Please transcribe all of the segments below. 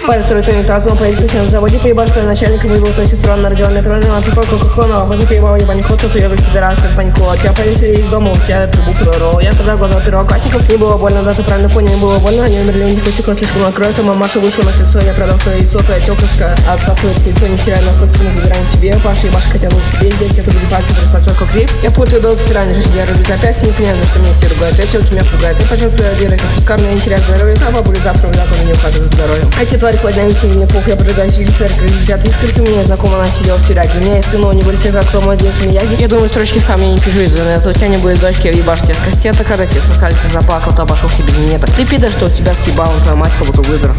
Парень строит унитаз, он поедет на заводе, поебал, что начальника выебал твою сестру, она родила метрольную, а ты кока-кола, а потом поебал ебанько, тут я выглядит раз как банько. Тебя повесили из дома, у тебя трубу пророл. Я тогда глаза первоклассников, не было больно, да, ты правильно понял, не было больно, они умерли, у них утекло слишком накрыто, мамаша вышла на крыльцо, я продал свое яйцо, твоя тёлковская отсасывает яйцо, не теряя наркотики, мы забираем себе, Паша ебашка хотя бы себе, детки, это будет пальцы, предпочётку крипс. Я путаю долг в тиране, жизнь я рублю за 5, не понимаю, за что меня все ругают, я тёлки меня пугают, я почему твоя вера, как скарно, я не теряю здоровье, а бабули завтра в закон не ухаживают за здоровьем. А эти твари хоть на митинг, мне пух, я поджигаю фильтр, кредитят, искрики мне знакома, она сидела в тюряге, у меня есть сыну, не вылетел, как кто мой отец Мияги. Я думаю, строчки сам я не пишу из-за этого, у тебя не будет дочки, я въебашь тебя с кассеты, когда тебе сосали, ты заплакал, ты обошел себе минета. Ты пидор, что у тебя съебал, твоя мать как будто выбор.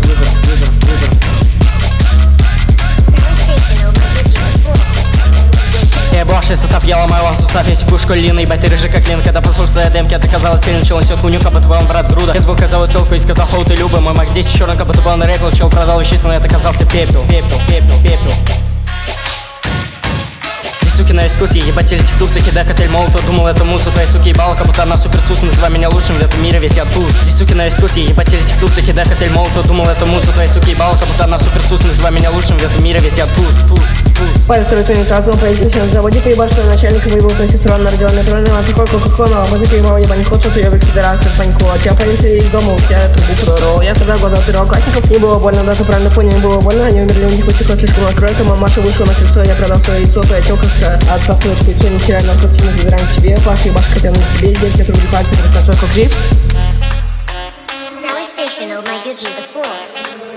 Я бывший состав, я ломаю вам сустав, я типу школина, ебать ты рыжий как лин. Когда послушал свои демки, ты казалось сильно, чел, он сел хуйню, как будто был он брат Друда. Фейсбук казал тёлку и сказал, хоу ты Люба. Мой маг 10 черный, как будто был на рэпил, чел продал вещицу, но это казался пепел. Суки на искусе, ебать эти в тусы, кидай коктейль молотов, думал это мусу. Твои суки ебала, как будто она суперсус, называй меня лучшим в этом мире, ведь я туз. Здесь суки на искусе, ебать эти в тусы, кидай коктейль молотов, думал это мусу. Твои суки ебала, как будто она суперсус, называй меня лучшим в этом мире, ведь я туз. Парень строит унитаз, он поедет на заводе, поебал, что начальника выебал твою сестру, она родила метрольную, а ты кока-кола, а потом поебал ебанько, тут я выглядит раз как банько. Тебя повесили из дома, у тебя трубу пророл. Я тогда глаза первоклассников, не было больно, да, ты правильно понял, не было больно, они умерли, у них утекло слишком накрыто, мамаша вышла на крыльцо, я продал свое яйцо, твоя тёлковская отсасывает яйцо, не теряя наркотики, мы забираем себе, Паша ебашка хотя бы себе, детки, трубы пальцы, предпочётку крипс. Now I station, oh my good G before.